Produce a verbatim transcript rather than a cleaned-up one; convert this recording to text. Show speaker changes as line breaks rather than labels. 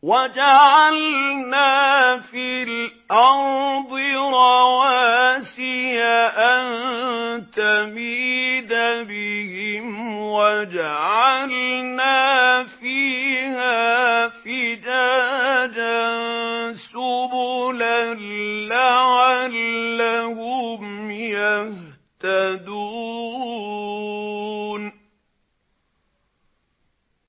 وَجَعَلْنَا فِي الْأَرْضِ رَوَاسِيَ أَن تَمِيدَ بِهِمْ وَجَعَلْنَا فِيهَا فِجَاجًا سُبُلًا لَّعَلَّهُمْ يَهْتَدُونَ